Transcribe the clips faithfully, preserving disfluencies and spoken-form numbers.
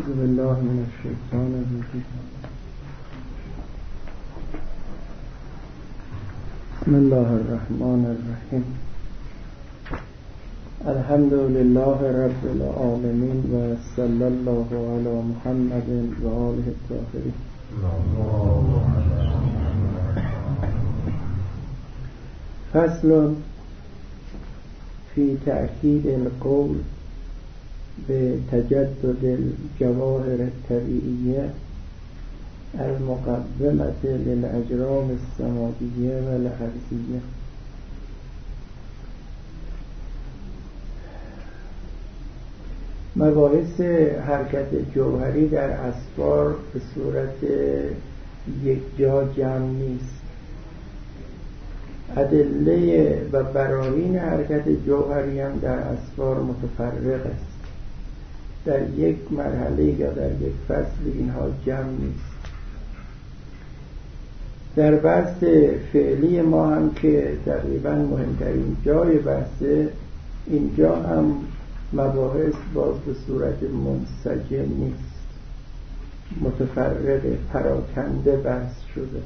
اعوذ بالله من الشیطان الرجیم. بسم الله الرحمن الرحیم. الحمد لله رب العالمین و صلی الله علی محمد و آله الطاهرین. فصل فی تأکید القول به تجدد الجواهر الطبیعیه المقومة للأجرام السماویه و الارضیه. مباحث حرکت جوهری در اسفار به صورت یک جا جمع نیست. ادله و براهین حرکت جوهری هم در اسفار متفرق است. در یک مرحله یا در یک فصل اینها جمع نیست. در بحث فعلی ما هم که تقریبا مهمترین جای بحثه، اینجا هم مباحث باز به صورت منسجم نیست، متفرق، پراکنده بحث شده.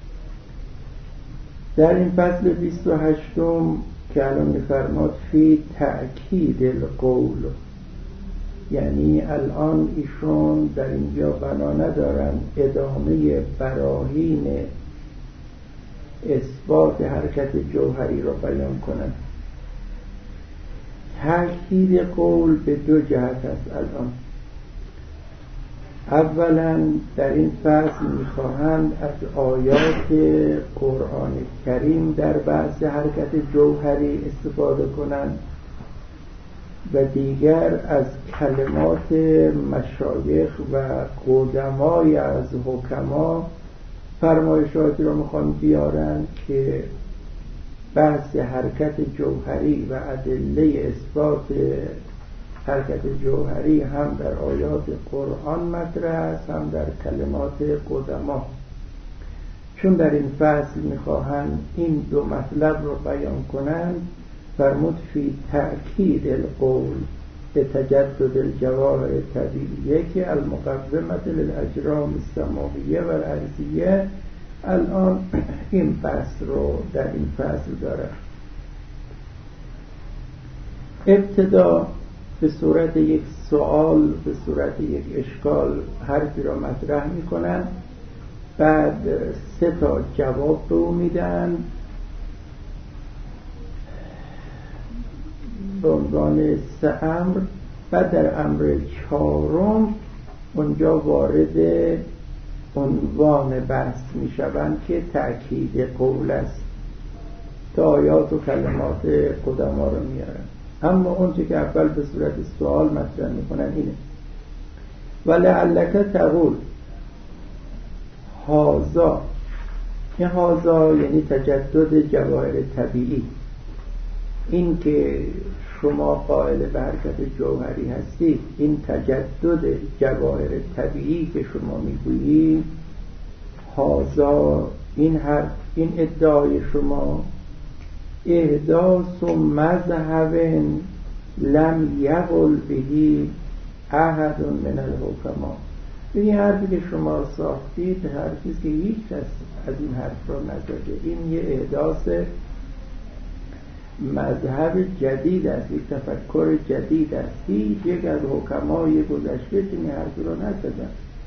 در این فصل بیست و هشتم که الان می‌فرماد فی تأکید القول، یعنی الان ایشون در اینجا بنا ندارن ادامه براهین اثبات حرکت جوهری را بیان کنند. تأکید قول به دو جهت است. الان اولا در این فصل میخواهند از آیات قرآن کریم در بحث حرکت جوهری استفاده کنند و دیگر از کلمات مشایخ و قدمای از حکما فرمایشاتی را میخوان بیارن که بحث حرکت جوهری و ادله اثبات حرکت جوهری هم در آیات قرآن مطرح است، هم در کلمات قدما. چون در این فصل میخواهند این دو مطلب را بیان کنند، فرمود فی تأکید القول به تجدد الجواهر الطبیعیه که المقومة للاجرام السماویه و الارضیه. الان این بحث رو در این فصل داره. ابتدا به صورت یک سوال، به صورت یک اشکال حرفی را مطرح میکنن، بعد سه تا جواب به او میدن به عنوان سه امر. بعد در امر چهارم اونجا وارد عنوان بحث میشوند که تأکید قول است، تا آیات و کلمات قدما رو میارن. اما اون چه که اول به صورت سوال مطرح میکنن اینه: ولعلک تقول هذا. این هذا یعنی تجدد جواهر طبیعی. این که شما قائل به حرکت جوهری هستید، این تجدد جواهر طبیعی که شما میگویید، هذا این حرف، این ادعای شما، احداث مذهب لم یقل به احد من الحکما. این حرفی که شما ساختید حرفی است که هیچ کس از این حرف را نزده. این یه احداث مذهب جدید است، یک تفکر جدید است. هیچ یک از حکمای گذشته این حرف را نزدن.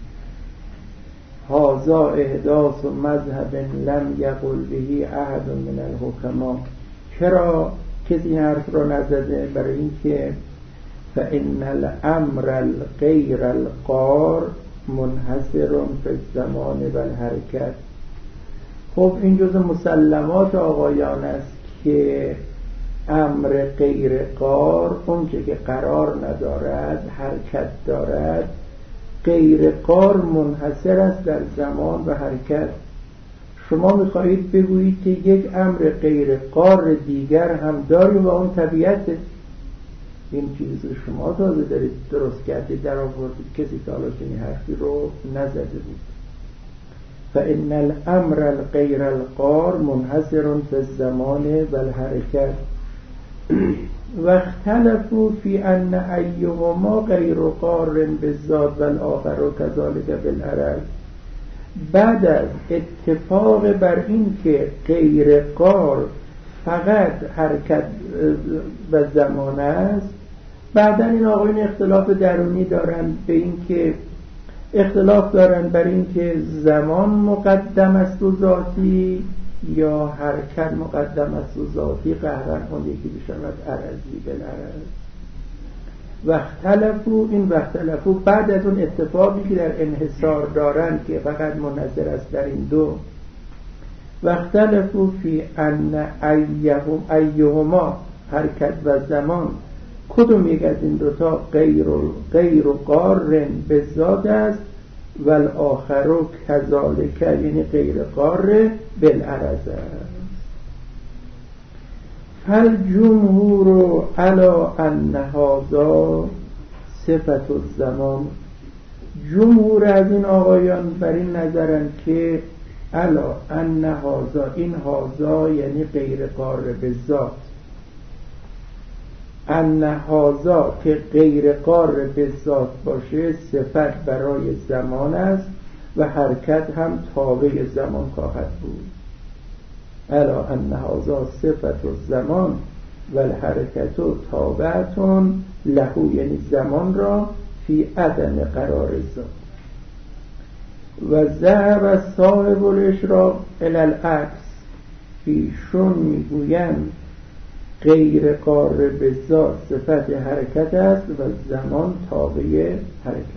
هذا احداث مذهب لم یقل به احد من الحکما. چرا کسی این حرف را نزده؟ برای اینکه فإن الامر الغیر القار منحصر فی الزمان و الحرکت. خب این جزء مسلمات آقایان است که امر غیر قار، اون که قرار ندارد، حرکت دارد، غیر قار منحصر است در زمان و حرکت. شما میخواهید بگویید که یک امر غیر قار دیگر هم داریم و اون طبیعت. این چیزی که شما تازه دارید درست کردید، در آوردید، کسی که حالا چنین حرفی رو نزده بود. فإن الامر الغیر القار منحصر فی الزمان و الحرکت. و اختلفوا فی ان ایهما غیر قارن بالذات و الاخر و کذالک بالعرض. بعد از اتفاق بر این که غیر قار فقط حرکت و زمان است، بعدا این آقایون اختلاف درونی دارن به این که اختلاف دارن بر این که زمان مقدم است و ذاتی یا حرکت مقدم است و ذاتی، قهرن اون یکی بشود عرضی بالعرض. و اختلفوا، این و اختلفوا بعد از اون اتفاقی که در انحصار دارن که فقط منحصر است در این دو. و اختلفوا فی ان ایهم ایهما حرکت و زمان کدوم یک از این دوتا غیر غیر قارن به ذات است و الاخر کذالک، یعنی غیر قار بالعرض است. فالجمهور علی ان هذا صفت الزمان، جمهور از این آقایان بر این نظرند که علا ان هذا، این هذا یعنی غیر قار به ذات، ان هذا که غیر قار به ذات باشه صفت برای زمان است و حرکت هم تابع زمان خواهد بود. علا ان هذا صفت الزمان و الحرکت تابعتون له، یعنی زمان را فی عدم قرار ذات. و ذهب صاحب الاشراق الی العکس، ایشون میگویند غیر قار به ذات صفت حرکت است و زمان تابع حرکت.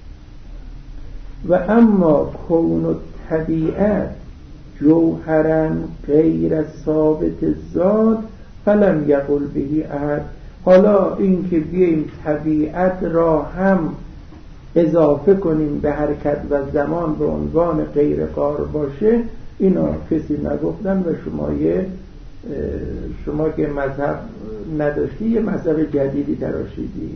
و اما کون طبیعت جوهرا غیر ثابت ذات فلم یقل بهی احد. حالا این که بیاییم طبیعت را هم اضافه کنیم به حرکت و زمان به عنوان غیر قار باشه، اینا کسی نگفتن و شما یه شما که مذهب نداشتی یه مذهب جدیدی تراشیدی.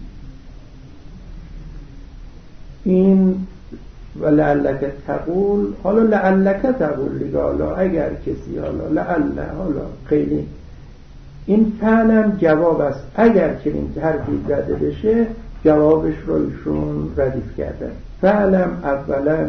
این و لعلک تقول، حالا لعلک تقول دیگه، حالا اگر کسی، حالا لعل، حالا خیلی این فعلا جواب است. اگر چنین حرفی زده بشه جوابش رو ایشون ردیف کردن. فعلم اولا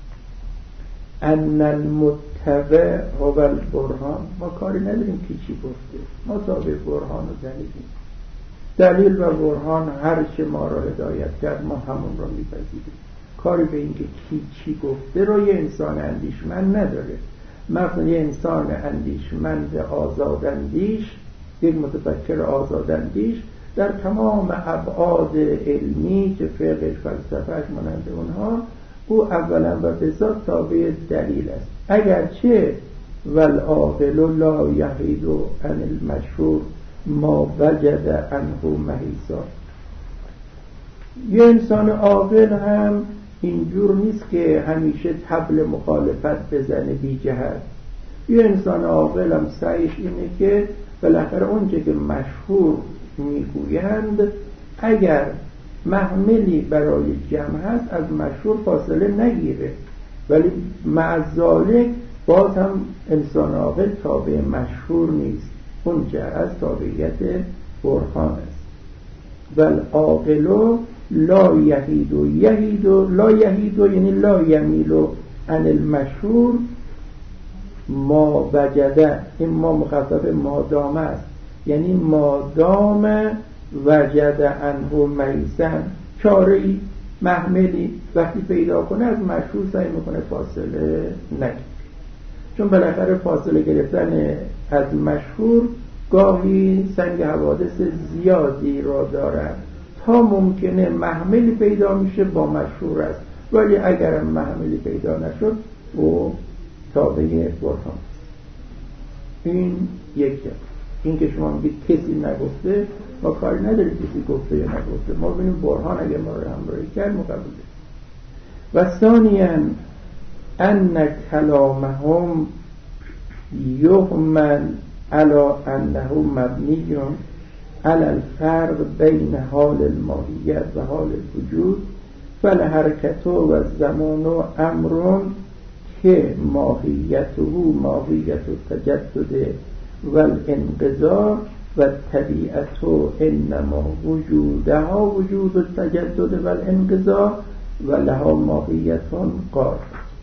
ان المتبع هو البرهان، ما کاری نداریم کی چی گفته، ما تابع برهان رو دلیلیم. دلیل و برهان هر چه ما را هدایت کرد ما همون رو میپذیریم. کاری به این که کی چی گفته رو یه انسان اندیشمند نداره. مثلا یه انسان اندیشمند آزاداندیش، یک متفکر آزاداندیش در تمام ابعاد علمی که فقه فلسفهش مانند اونها، او اولا و به ذات تابع دلیل است. اگرچه والعاقل لا یحید عن المشهور ما وجد عنه محیصا، یه انسان عاقل هم اینجور نیست که همیشه طبل مخالفت بزنه بی جهت. یه انسان عاقل هم سعیش اینه که بالاخره اونچه که مشهور میگویند اگر محملی برای جمع هست از مشهور فاصله نگیره، ولی مع ذالک باز هم انسان عاقل تابع مشهور نیست، اونجا از تابعیت برهان است. بل عاقل لا یحید و یحید و لا یحید و یعنی لا یمیل عن المشهور ما وجده، این ما مخفف مادام است، یعنی مادام وجد عنه میزن، چاره ای محملی وقتی پیدا کنه از مشهور سعی میکنه فاصله نگیره، چون بالاخره فاصله گرفتن از مشهور گاهی سنگ حوادث زیادی را دارد تا ممکنه محملی پیدا میشه با مشهور است، ولی اگر محملی پیدا نشد او تابع برهان. این یکی. این که شما میگید کسی نگفته، ما کاری نداریم کسی گفته یا نگفته، ما ببینیم برهان اگر ما رو همراهی کرد مقبوله. و ثانیاً ان کلامهم یحمل علی انه مبنی علی الفرق بین حال الماهیت و حال الوجود، فالحرکت و الزمان امر که ماهیته ماهیت التجدد و الانقضاء و طبیعت انما وجودها وجود التجدد و الانقضاء و لها ماهیت قار.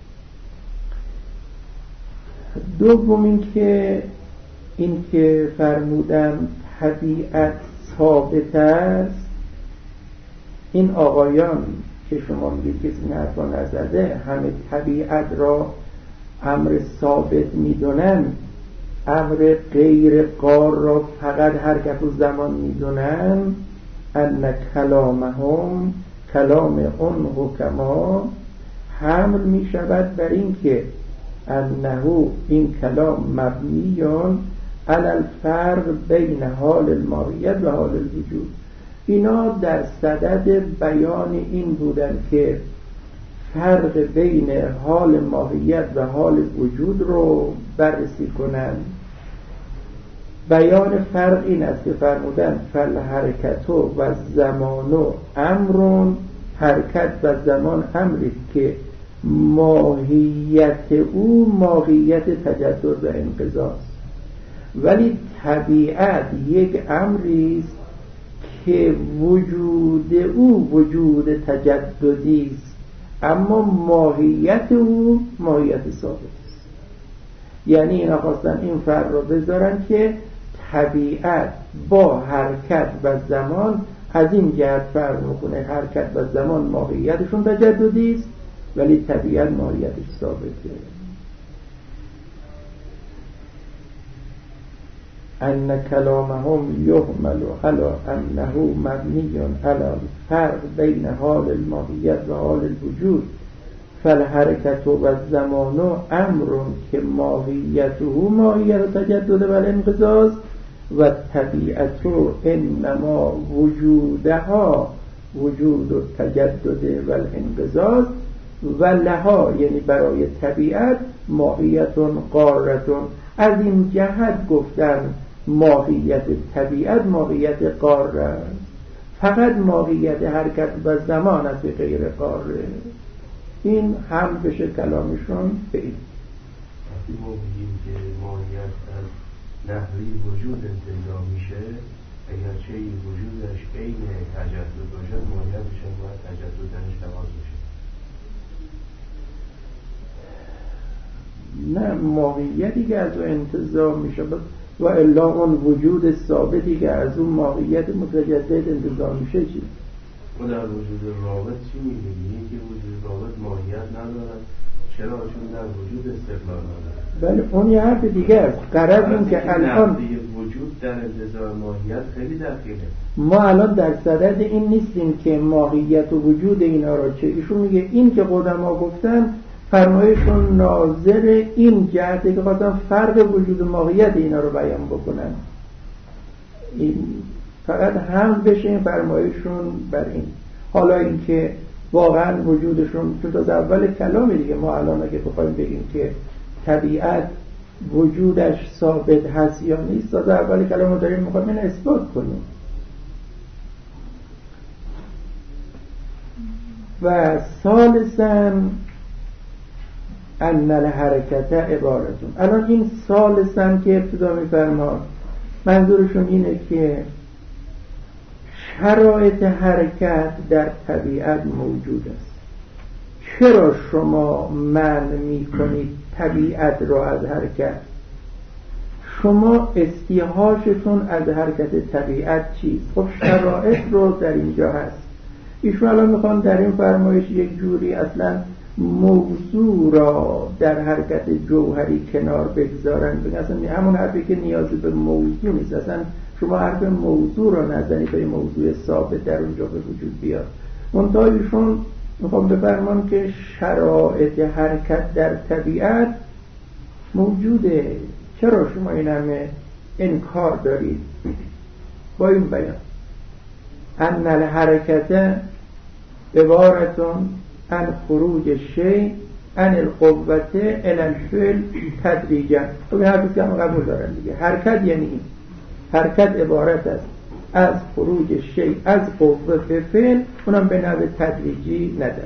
دوم این که این که فرمودم طبیعت ثابت است، این آقایان که شما میگید کسی این حرفا نزده همه طبیعت را امر ثابت میدونن، امر غیر قار را فقط حرکت و زمان میدونن، ان کلامهم کلام اون حکما حمل میشود بر این که انه این کلام مبنیون علی الفرق بین حال الماهیت و حال الوجود. اینا در صدد بیان این بودن که فرق بین حال ماهیت و حال وجود رو بررسی کنن. بیان فرق این است که فرمودن فالحرکت و زمان و امرون، حرکت و زمان امری که ماهیت او ماهیت تجدد و انقضاء است، ولی طبیعت یک امری است که وجود او وجود تجددی است، اما ماهیت او ماهیت ثابت است. یعنی اینا خواستن این فرق رو بذارن که طبیعت با حرکت و زمان از این جهت فرق میکنه، حرکت و زمان ماهیتشون تجددی است ولی طبیعت ماهیتش ثابته. ان کلامهم یحمل علی انه مبنی علی الفرق بین حال الماهیت و حال الوجود، فالحرکت و الزمان امر که ماهیته ماهیت تجدد و الانقضاء و طبیعت انما وجودها وجود التجدد و الانقضاء و لها، یعنی برای طبیعت ماهیت قارتون. از این جهت گفتن ماهیت طبیعت ماهیت قاره است، فقط ماهیت حرکت و زمان است غیر قاره. این هم بشه کلامشون به این. وقتی ما بگیم که ماهیت از نحوی وجود انتظار میشه، اگرچه این وجودش عین تجدد باشد ماهیتش هم باید تجدد درش لحاظ بشه. نه، ماهیتی که از او انتزاع میشه و الا اون وجود ثابتی که از اون ماهیت متجدد انتزاع میشه چی؟ و در وجود رابط چی میگه؟ که وجود رابط ماهیت ندارد، چرا؟ چون در وجود استقلال ندارد. بله اون یه حرف دیگه است. قرار این که الان وجود در انتزاع ماهیت خیلی دقیقه. ما الان در صدد این نیستیم که ماهیت و وجود اینا رو چه. ایشون میگه این که قدما گفتن فرمایشون ناظر این جهته که خواستن فرق وجود و ماهیت اینا رو بیان بکنن. این فقط هم بشه این فرمایشون بر این. حالا این که واقعا وجودشون چون از اول کلام دیگه ما الان اگه بخوایم بگیم که طبیعت وجودش ثابت هست یا نیست، از اول کلام داریم میخوایم این اثبات کنیم. و ثالثاً ان الحرکت عبارتون. الان این ثالثاً که ابتدا میفرماد منظورشون اینه که شرایط حرکت در طبیعت موجود است. چرا شما منع میکنید طبیعت را از حرکت؟ شما استیحاشتون از حرکت طبیعت چیست؟ خب شرایط رو در اینجا هست. ایشون الان میخوان در این فرمایش یک جوری اصلا موضوع را در حرکت جوهری کنار بگذارن، بگن اصلا همون حرفی که نیازی به موضوع نیست، اصلا شما حرف موضوع را نزنید تا این موضوع ثابت در اونجا به وجود بیاد. منتها ایشون میخوام بفرمان که شرایط حرکت در طبیعت موجوده. چرا شما این همه انکار دارید با این بیان؟ ان الحرکت عبارتون عن خروج شیء عن القوة الى الفعل تدریجا. خب این حرفی که هم قبول دارن دیگه. حرکت یعنی این، حرکت عبارت است از خروج شیء از قوه به فعل، اونم به نحو تدریجی نداره.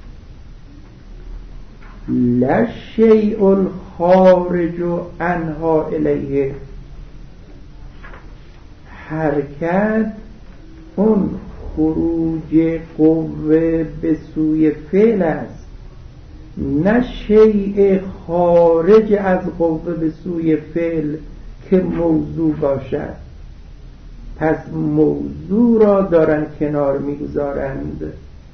لا شیء خارج عنها الیه. حرکت اون خروج قوه به سوی فعل است، نه شیء خارج از قوه به سوی فعل که موضوع باشد. پس موضوع را دارن کنار میگذارند.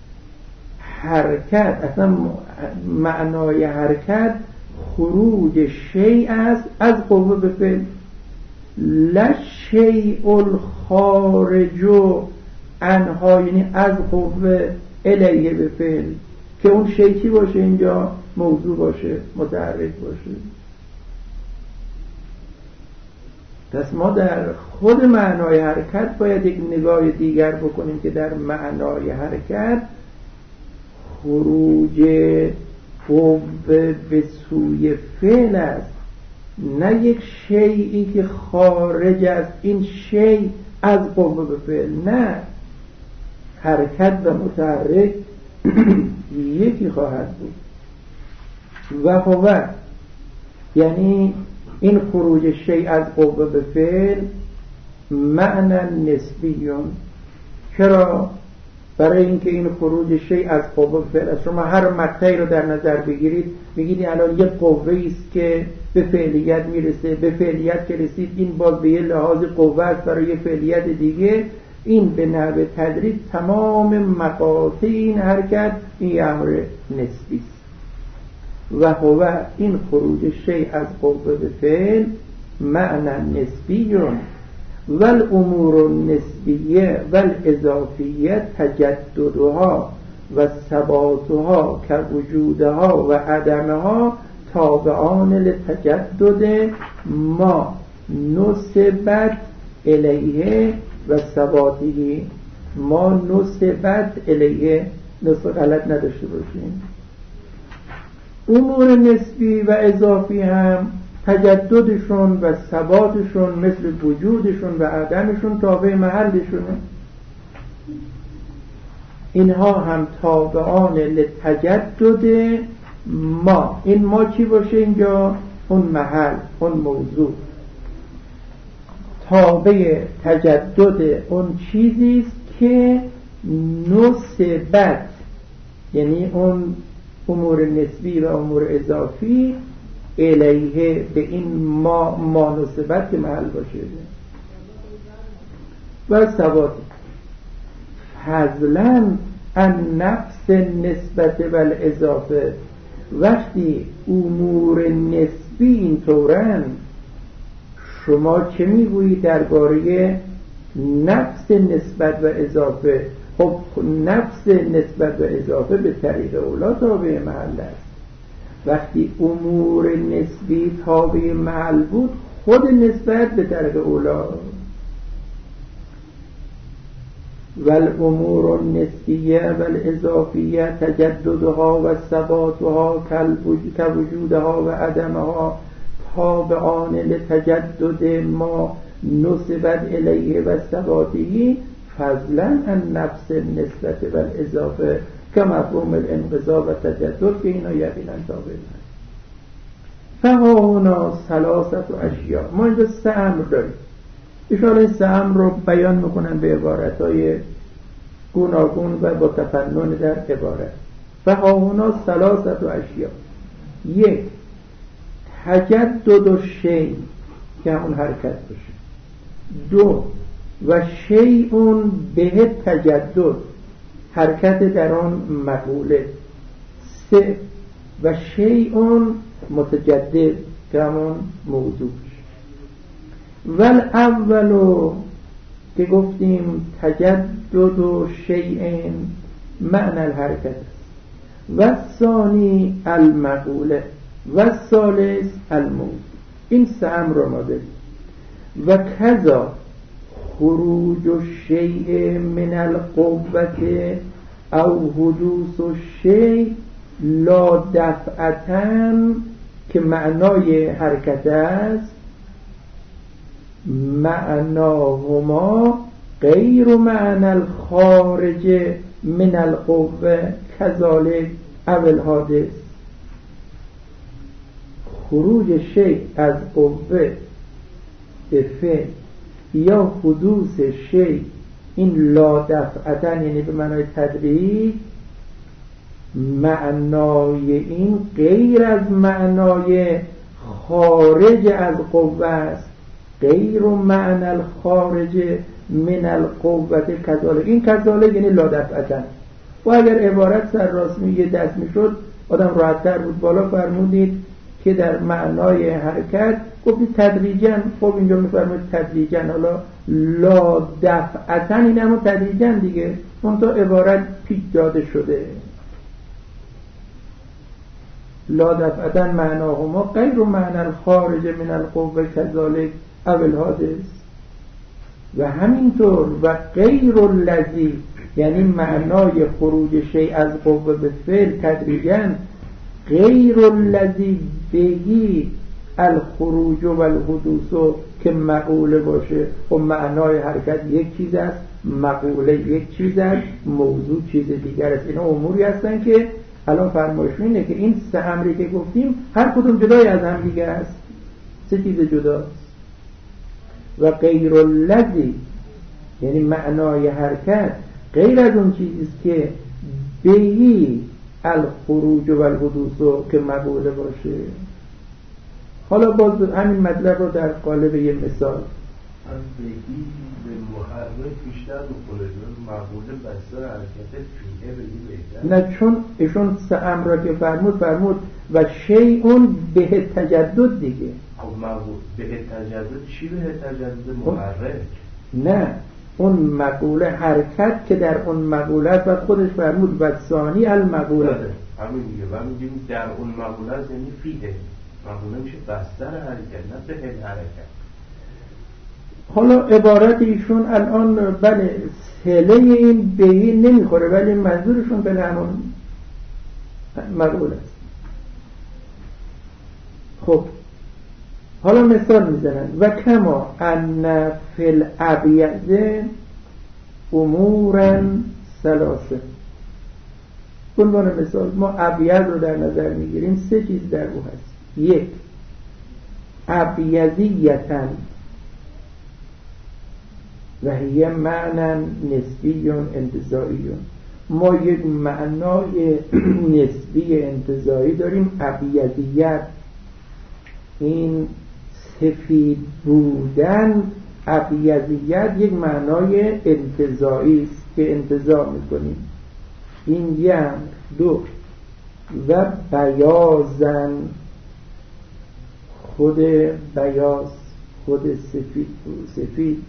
حرکت، اصلا معنای حرکت خروج شیء است از قوه به فعل، لا شیء الخارج عنها، یعنی از قوه الیه به فعل، که اون شیء چی باشه اینجا؟ موضوع باشه، متحرک باشه. پس ما در خود معنای حرکت باید یک نگاه دیگر بکنیم که در معنای حرکت خروج قوه به سوی فعل است، نه یک شیئی که خارج از این شیء از قوه به فعل. نه، حرکت و متحرک یکی خواهد بود. و هو یعنی این خروج شیء از قوه به فعل معنی نسبیون. چرا؟ برای اینکه این خروج شیء از قوه به فعل است. شما هر مقطعی رو در نظر بگیرید، میگید الان یک قوه‌ای است که به فعلیت میرسه، به فعلیت که رسید این باز به یه لحاظ قوه است برای یه فعلیت دیگه. این به نحو تدریج تمام مقاطع این حرکت این یه امر نسبی است. و هو این خروج شیء از قوه به فعل معنی نسبیون و الامور النسبیه و الاضافیه تجددها و ثباتها که وجودها و عدمها تابعان لتجدد ما نسبت الیه و ثباته. ما نسبت الیه، نسبت غلط نداشته باشیم. امور نسبی و اضافی هم تجددشون و ثباتشون مثل وجودشون و عدمشون تابع محلشونه. اینها هم تابعان لتجدد ما. این ما چی باشه اینجا؟ اون محل، اون موضوع. تابع تجدد اون چیزی است که نسبت، یعنی اون امور نسبی و امور اضافی الیه به این ما ما نسبت که محل باشه. و ثبات فضلا ان نفس نسبت و الاضافه. وقتی امور نسبی این طورن، شما چه میگویید درباره نفس نسبت و اضافه؟ خب نفس نسبت و اضافه به طریق اولا تابع محل است. وقتی امور نسبی تابع محل بود، خود نسبت به طریق اولا. والامور النسبیه والاضافیه تجددها و ثباتها كوجودها و عدمها تابعان لتجدد ما نسبت الیه و ثباته فضلا عن نفس النسبت والاضافه که مفهوم الانقضاء و تجدد که اینا یقینا تابع است. فهانا ثلاثه اشیاء. ما اینجا سه امر داریم. اشاره این سه امر رو بیان میکنن به عبارتهای گوناگون و با تفنن در عبارت. فهانا ثلاثه اشیاء. یک، تجدد شیء که همون حرکت باشه. دو، و شیء به تجدد، حرکت در آن مقوله. سه، و شیء متجدد که همون موضوع. والاولو که گفتیم تجدد شیء معنی الحرکت است، و ثانی المقوله و ثالث الموضوع. این سه امر رو ما داریم. و کذا خروج الشیء من القوة او حدوث الشیء لا دفعتاً که معنای حرکت است، معناهما غیر معنی الخارج من القوة کذالک اول حادث. خروج شیء از قوه به فعل یا حدوث شی، این لا دفعتن یعنی به معنای تدریج، معنای این غیر از معنای خارج از قوه است. غیر معنی الخارج من القوه کذالک، این کذالک یعنی لا دفعتن. و اگر عبارت سر راست میگه دست میشد آدم راحت‌تر بود. بالا فرمودید که در معنای حرکت گفتید تدریجاً، خب اینجا میفرمایید تدریجاً، حالا لا دفعتاً این همون تدریجاً دیگه، اون تا عبارت پیچ داده شده. لا دفعتاً معناهما غیر معنی الخارج من القوه کذالک او الحادث. و همینطور و غیر الذی یعنی معنای خروج شیء از قوه به فعل تدریجاً، غیر الذی بهی الخروج و الحدوث که مقوله باشه. و معنای حرکت یک چیز است، مقوله یک چیز است، موضوع چیز دیگر است. اینا اموری هستن که الان فرمایش اینه که این سه امری که گفتیم هر کدوم جدای از هم دیگه است، سه چیز جداست. و غیر الذی یعنی معنای حرکت غیر از اون چیزی که بهی الخروج و الحدوث که مقوله باشه. حالا باز همین مطلب رو در قالب یه مثال از بگی به محرک بیشتر بکنه، مقوله بستر حرکت فیه بگی بهتر. نه، چون ایشون سه امر را که فرمود فرمود و شیء به تجدد دیگه. خب مقوله به تجدد چی به تجدد؟ محرک؟ نه، اون مقوله حرکت که در اون مقوله است و خودش فرمود و ثانی المقوله. همین دیگه و میگیم در اون مقوله است یعنی فیه. مقوله میشه بستر حرکت نه به حرکت. حالا عبارت ایشون الان بله سله این به این نمیخوره، ولی منظورشون به همون مقوله است. خب حالا مثال میزنن و کما ان فی الابیض امورا ثلاثه. به عنوان مثال ما ابیض رو در نظر میگیریم، سه چیز در او هست. یک، ابیضیتن و هی معنی نسبی انتزاعی. ما یک معنای نسبی انتزاعی داریم، ابیضیت، این سفید بودن. ابیضیت یک معنای انتزاعی است که انتزاع میکنیم. این یک. دو، و بیاضن، خود بیاض، خود سفید سفید.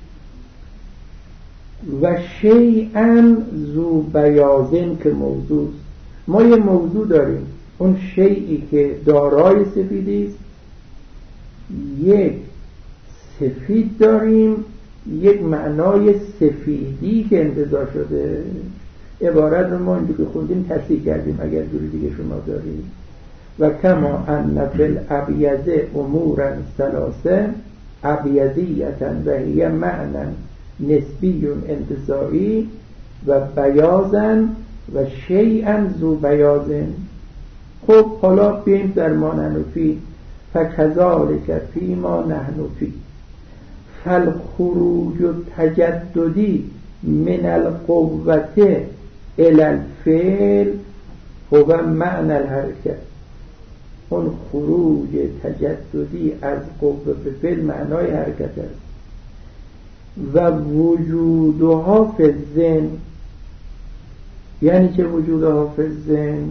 و شیئا ذو بیاضن که موضوع است. ما یه موضوع داریم، اون شیئی که دارای سفیدی است. یک سفید داریم، یک معنای سفیدی که انتزاع شده. عبارت رو ما اینجا که خوندیم تصحیح کردیم اگر جوری دیگه شما دارید. و کما ان فی الابیض امورا ثلاثه ابیضیتا و هی معنی نسبی انتزاعی و بیاضن و شیئا ذو بیاضن. خب حالا بیاییم در ما نحن فی فکذالک فی ما نحن فی فالخروج تجددی من القوة الی الفعل هو معنی الحرکت. اون خروج تجددی از قوه به فعل معنای حرکت است. و وجودها فی الذهن، یعنی چه وجودها فی الذهن؟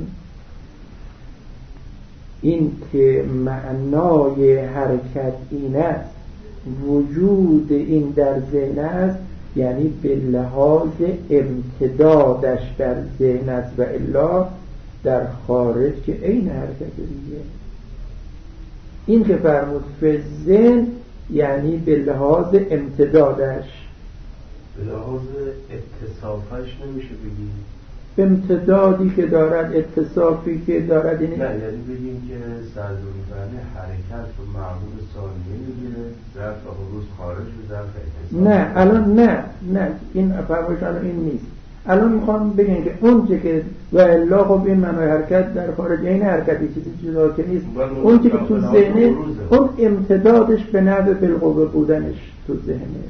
این که معنای حرکت این است، وجود این در ذهن است، یعنی به لحاظ امتدادش در ذهن است و الا در خارج که عین حرکت دیگه. این که فرمود فی ذهن یعنی به لحاظ امتدادش، به لحاظ اتصافش نمیشه بگیم امتدادی که دارد، اتصافی که دارد. یعنی نه، یعنی بگیم که سرزوری فرنه حرکت و معمول ثانیه میگیره ظرف حروز خارج و ظرف اتصاف. نه الان نه نه این فرمایش الان این نیست. الان میخوام بگم که اون چه که و الا خب این معنای حرکت در خارج این حرکتی چیزی جدا که نیست، اون چه که تو ذهنه اون امتدادش به نحو بالقوه بودنش تو ذهنه.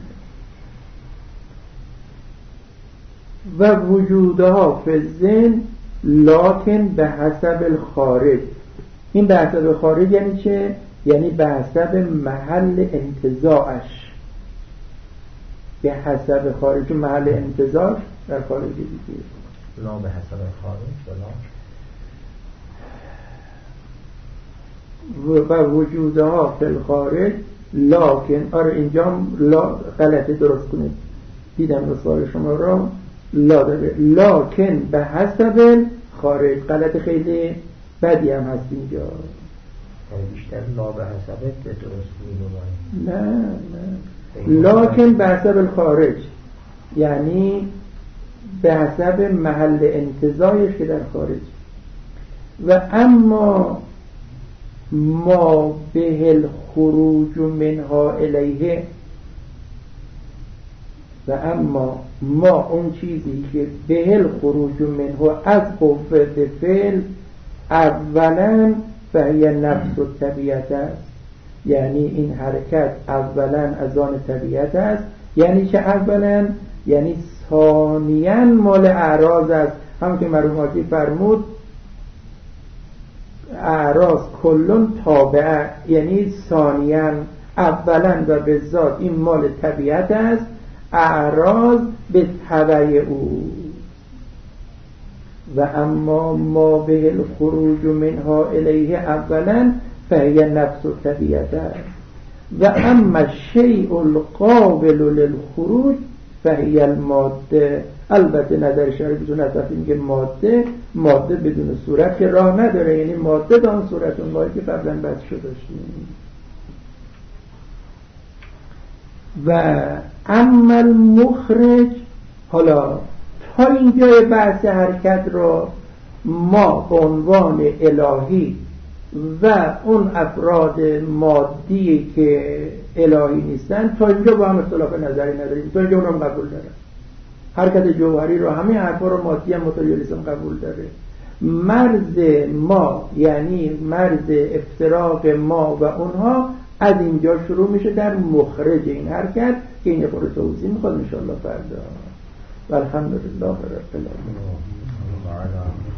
و وجودها فی الذهن لکن به حسب الخارج. این به حسب خارج یعنی چه؟ یعنی به حسب محل انتزاعش، به حسب خارج و محل انتزاع در خارج دیگه. لا به حسب خارج و و وجودها فی الخارج لکن، آره اینجا لا غلطه درست کنید، دیدم رسال شما را لا داره، لکن به حسب خارج غلط خیلی بدی هم هست اینجا. بیشتر لا به حسب به درست کنید. نه نه لکن به حسب الخارج یعنی به حسب محل انتزاعش که در خارج. و اما ما به الخروج منها الیه، و اما ما اون چیزی که به الخروج منها از قوت فعل اولا فهی نفس و طبیعت است، یعنی این حرکت اولا از آن طبیعت است. یعنی چه اولا؟ یعنی ثانیاً مال اعراض است. هم که مرحوم حاجی فرمود اعراض کلون تابعه، یعنی ثانیاً اولا و به ذات این مال طبیعت است، اعراض به تبع او. و اما ما به الخروج منها الیه اولا فهی نفس و طبیعت است. و اما شیء القابل للخروج فهی الماده. البته نظر شرعی بدون اصلا میگه ماده ماده بدون صورت که راه نداره، یعنی ماده دان صورت اونهایی که قبلا بحث شده داشتیم. و اما المخرج، حالا تا اینجای بحث حرکت را ما به عنوان الهی و اون افراد مادی که الهی نیستن تا اینجا با هم اختلاف نظری نداریم، تا اینجا اونم قبول داره. حرکت جوهری رو همه حرفا رو مادی هم متریالیسم قبول داره. مرز ما یعنی مرز افتراق ما و اونها از اینجا شروع میشه در مخرج این حرکت که این خود توضیح میخواد انشاءالله فردا. والحمدلله رب العالمین.